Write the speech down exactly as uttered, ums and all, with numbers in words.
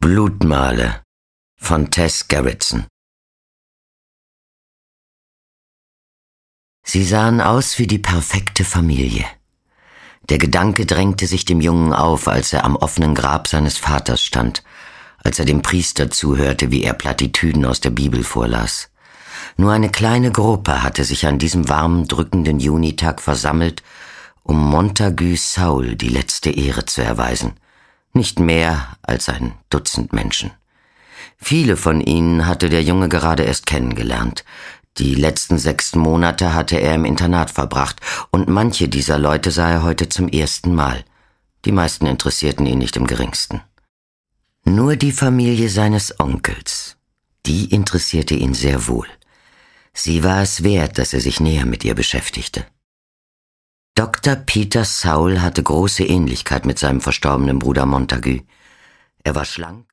Blutmale von Tess Gerritsen. Sie sahen aus wie die perfekte Familie. Der Gedanke drängte sich dem Jungen auf, als er am offenen Grab seines Vaters stand, als er dem Priester zuhörte, wie er Plattitüden aus der Bibel vorlas. Nur eine kleine Gruppe hatte sich an diesem warmen, drückenden Junitag versammelt, um Montague Saul die letzte Ehre zu erweisen. Nicht mehr als ein Dutzend Menschen. Viele von ihnen hatte der Junge gerade erst kennengelernt. Die letzten sechs Monate hatte er im Internat verbracht, und manche dieser Leute sah er heute zum ersten Mal. Die meisten interessierten ihn nicht im geringsten. Nur die Familie seines Onkels, die interessierte ihn sehr wohl. Sie war es wert, dass er sich näher mit ihr beschäftigte. Doktor Peter Saul hatte große Ähnlichkeit mit seinem verstorbenen Bruder Montague. Er war schlank,